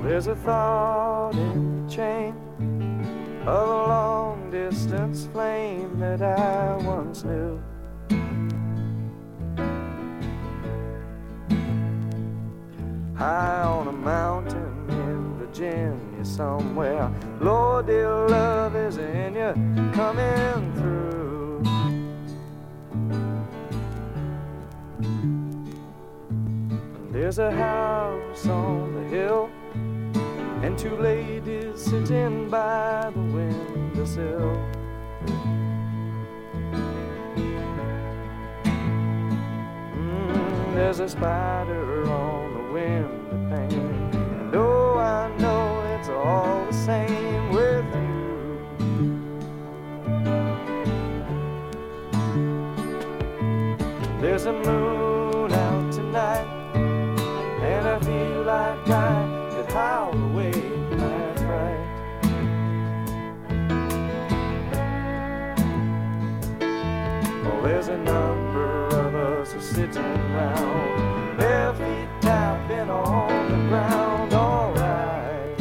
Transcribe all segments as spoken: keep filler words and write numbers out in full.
There's a thought in the chain of a long-distance flame that I once knew. High on a mountain in Virginia somewhere, Lord, dear love is in you coming through. There's a house on the hill and two ladies sitting by the windowsill. Mm, there's a spider on the window pane, and oh, I know it's all the same with you. There's a moon out tonight, and I feel like I could howl away my fright. Oh, there's a number of us sitting round, bare feet tapping on the ground, all right.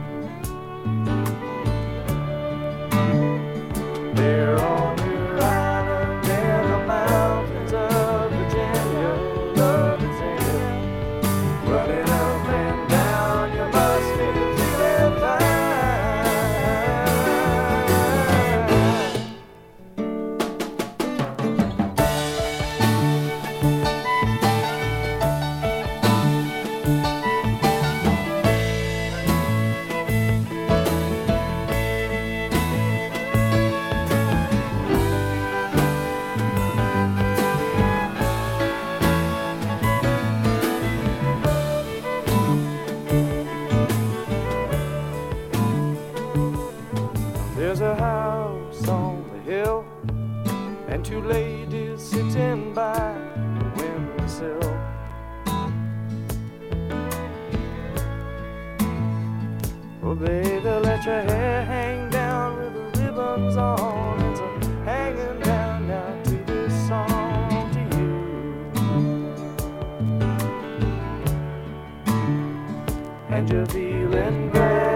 They're on your island in the mountains of Virginia, love is in you, running up and down, you must be feeling fine. There's a house on the hill and two ladies sitting by the windowsill. Oh, baby, let your hair hang down with the ribbons on. It's a hanging down now to this song to you. And you're feeling great.